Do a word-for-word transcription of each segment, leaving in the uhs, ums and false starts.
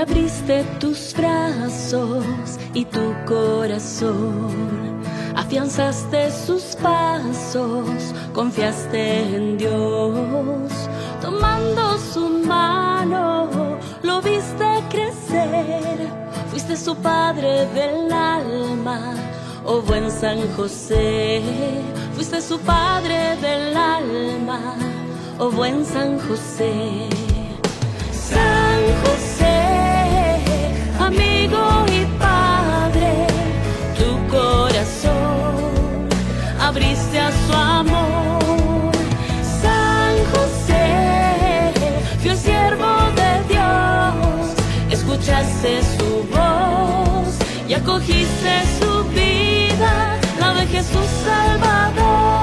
abriste tus brazos y tu corazón, afianzaste sus pasos, confiaste en Dios, tomando su mano, lo viste crecer, fuiste su padre del alma, oh buen San José, fuiste su padre del alma, oh buen San José. San José, amigo y padre, tu corazón abriste a su amor. San José, fiel siervo de Dios, escuchaste su voz y acogiste su vida, la de Jesús Salvador.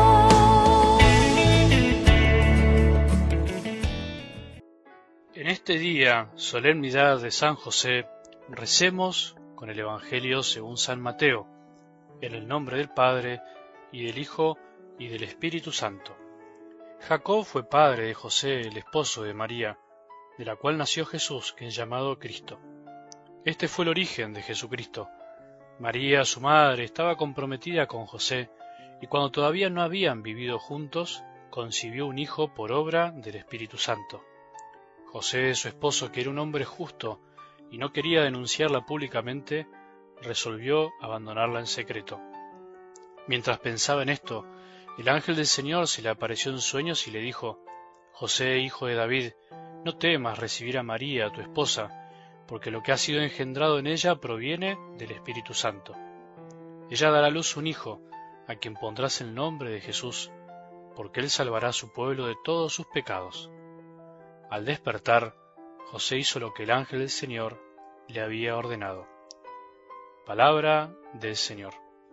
En este día, solemnidad de San José, recemos con el Evangelio según San Mateo, en el nombre del Padre, y del Hijo, y del Espíritu Santo. Jacob fue padre de José, el esposo de María, de la cual nació Jesús, que es llamado Cristo. Este fue el origen de Jesucristo. María, su madre, estaba comprometida con José, y cuando todavía no habían vivido juntos, concibió un hijo por obra del Espíritu Santo. José, su esposo, que era un hombre justo y no quería denunciarla públicamente, resolvió abandonarla en secreto. Mientras pensaba en esto, el ángel del Señor se le apareció en sueños y le dijo: José, hijo de David, no temas recibir a María, tu esposa, porque lo que ha sido engendrado en ella proviene del Espíritu Santo. Ella dará a luz un hijo, a quien pondrás el nombre de Jesús, porque él salvará a su pueblo de todos sus pecados. Al despertar, José hizo lo que el ángel del Señor le había ordenado. Palabra del Señor.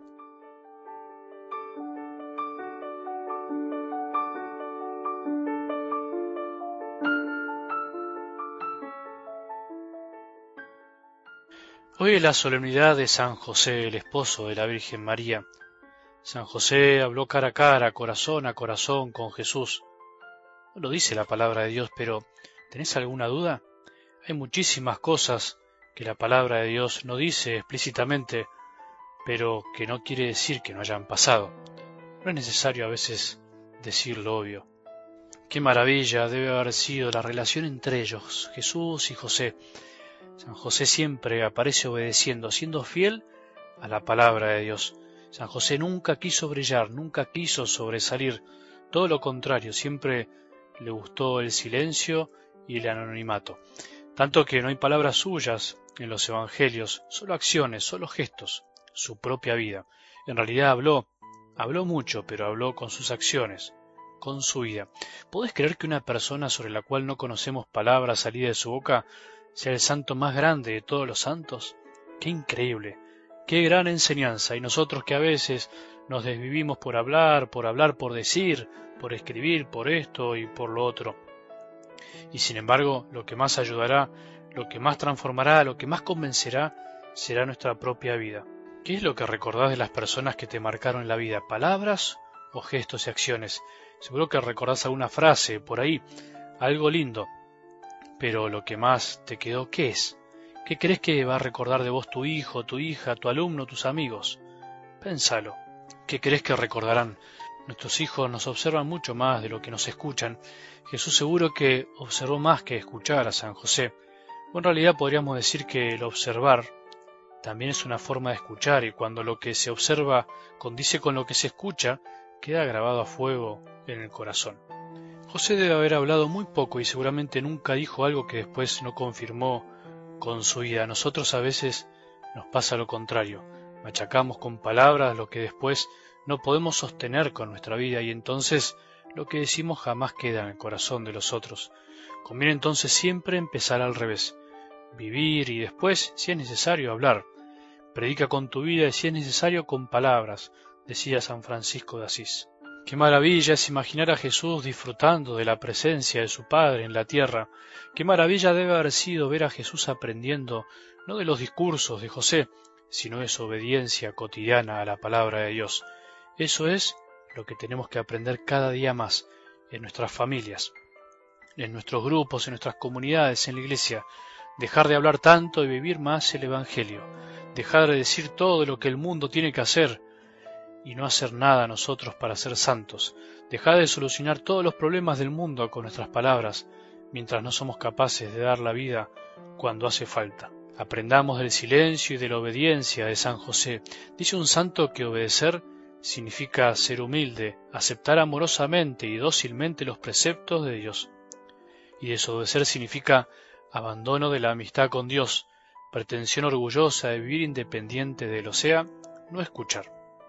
Hoy es la solemnidad de San José, el esposo de la Virgen María. San José habló cara a cara, corazón a corazón con Jesús. No lo dice la palabra de Dios, pero ¿tenés alguna duda? Hay muchísimas cosas que la palabra de Dios no dice explícitamente, pero que no quiere decir que no hayan pasado. No es necesario a veces decir lo obvio. Qué maravilla debe haber sido la relación entre ellos, Jesús y José. San José siempre aparece obedeciendo, siendo fiel a la palabra de Dios. San José nunca quiso brillar, nunca quiso sobresalir. Todo lo contrario, siempre le gustó el silencio y el anonimato. Tanto que no hay palabras suyas en los evangelios, solo acciones, solo gestos, su propia vida. En realidad habló, habló mucho, pero habló con sus acciones, con su vida. ¿Podés creer que una persona sobre la cual no conocemos palabras salidas de su boca sea el santo más grande de todos los santos? ¡Qué increíble! ¡Qué gran enseñanza! Y nosotros que a veces nos desvivimos por hablar, por hablar, por decir, por escribir, por esto y por lo otro. Y sin embargo, lo que más ayudará, lo que más transformará, lo que más convencerá, será nuestra propia vida. ¿Qué es lo que recordás de las personas que te marcaron en la vida? ¿Palabras o gestos y acciones? Seguro que recordás alguna frase por ahí, algo lindo. Pero lo que más te quedó, ¿qué es? ¿Qué crees que va a recordar de vos tu hijo, tu hija, tu alumno, tus amigos? Pénsalo. ¿Qué crees que recordarán? Nuestros hijos nos observan mucho más de lo que nos escuchan. Jesús seguro que observó más que escuchar a San José. O en realidad podríamos decir que el observar también es una forma de escuchar, y cuando lo que se observa condice con lo que se escucha, queda grabado a fuego en el corazón. José debe haber hablado muy poco y seguramente nunca dijo algo que después no confirmó con su vida. A nosotros a veces nos pasa lo contrario. Machacamos con palabras lo que después no podemos sostener con nuestra vida, y entonces lo que decimos jamás queda en el corazón de los otros. Conviene entonces siempre empezar al revés. Vivir y después, si es necesario, hablar. Predica con tu vida y si es necesario con palabras, decía San Francisco de Asís. Qué maravilla es imaginar a Jesús disfrutando de la presencia de su Padre en la tierra. Qué maravilla debe haber sido ver a Jesús aprendiendo, no de los discursos de José, sino de su obediencia cotidiana a la palabra de Dios. Eso es lo que tenemos que aprender cada día más en nuestras familias, en nuestros grupos, en nuestras comunidades, en la iglesia. dejar de hablar tanto y vivir más el Evangelio, dejar de decir todo lo que el mundo tiene que hacer y no hacer nada nosotros para ser santos, dejar de solucionar todos los problemas del mundo con nuestras palabras, mientras no somos capaces de dar la vida cuando hace falta. Aprendamos del silencio y de la obediencia de San José. Dice un santo que obedecer significa ser humilde, aceptar amorosamente y dócilmente los preceptos de Dios. Y desobedecer significa abandono de la amistad con Dios, pretensión orgullosa de vivir independiente de él, o sea, no escuchar.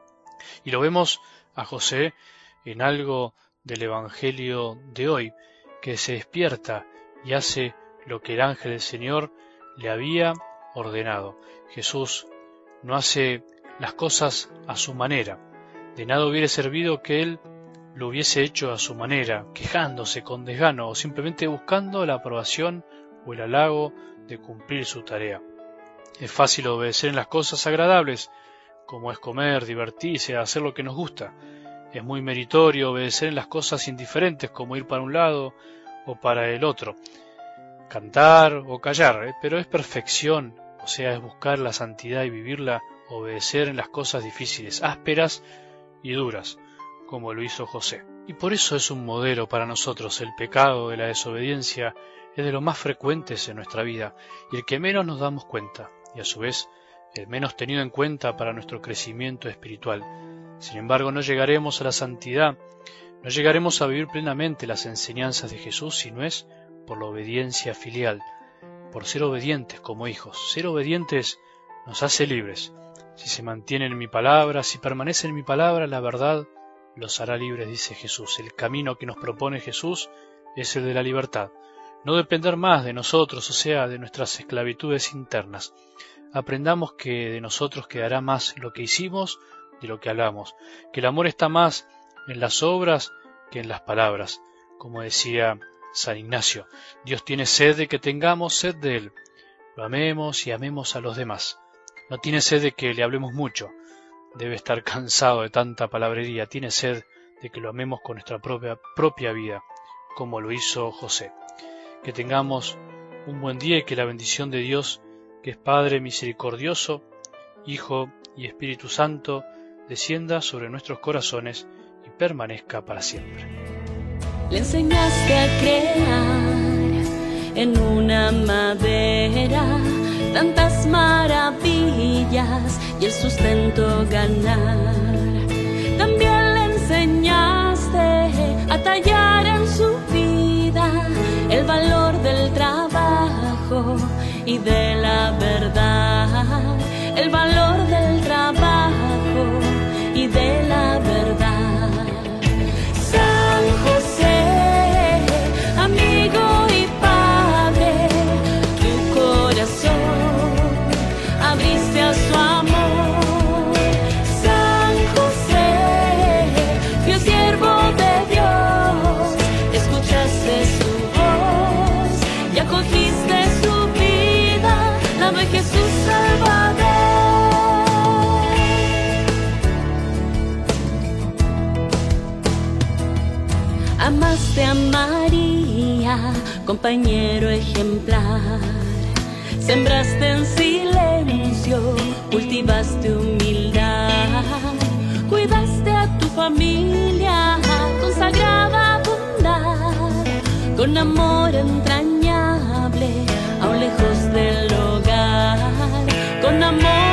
Y lo vemos a José en algo del Evangelio de hoy, que se despierta y hace lo que el ángel del Señor le había ordenado. Jesús no hace las cosas a su manera. De nada hubiera servido que él lo hubiese hecho a su manera, quejándose con desgano o simplemente buscando la aprobación o el halago de cumplir su tarea. Es fácil obedecer en las cosas agradables, como es comer, divertirse, hacer lo que nos gusta. Es muy meritorio obedecer en las cosas indiferentes, como ir para un lado o para el otro, cantar o callar, ¿eh? Pero es perfección, o sea, es buscar la santidad y vivirla, obedecer en las cosas difíciles, ásperas y duras, como lo hizo José. Y por eso es un modelo para nosotros. El pecado de la desobediencia es de los más frecuentes en nuestra vida y el que menos nos damos cuenta, y a su vez el menos tenido en cuenta para nuestro crecimiento espiritual. Sin embargo, no llegaremos a la santidad, no llegaremos a vivir plenamente las enseñanzas de Jesús si no es por la obediencia filial, por ser obedientes como hijos. Ser obedientes nos hace libres. Si se mantienen en mi palabra, si permanecen en mi palabra, la verdad los hará libres, dice Jesús. El camino que nos propone Jesús es el de la libertad. No depender más de nosotros, o sea, de nuestras esclavitudes internas. Aprendamos que de nosotros quedará más lo que hicimos de lo que hablamos, que el amor está más en las obras que en las palabras. Como decía San Ignacio, Dios tiene sed de que tengamos sed de Él. Lo amemos y amemos a los demás. No tiene sed de que le hablemos mucho. Debe estar cansado de tanta palabrería. Tiene sed de que lo amemos con nuestra propia, propia vida, como lo hizo José. Que tengamos un buen día y que la bendición de Dios, que es Padre misericordioso, Hijo y Espíritu Santo, descienda sobre nuestros corazones y permanezca para siempre. Le enseñaste a crear en una madera tantas maravillas y el sustento ganar. También le enseñaste a tallar en su vida el valor del trabajo y de la verdad, el valor del trabajo y de la verdad. San José, amigo y padre, tu corazón abriste a su amor. San José, fiel siervo de Dios, escuchaste su voz y acogiste su vida, la de Jesús Salvador. Amaste a María, compañero ejemplar. Sembraste en silencio, cultivaste humildad. Cuidaste a tu familia con sagrada bondad, con amor entrañable, aún lejos del hogar, con amor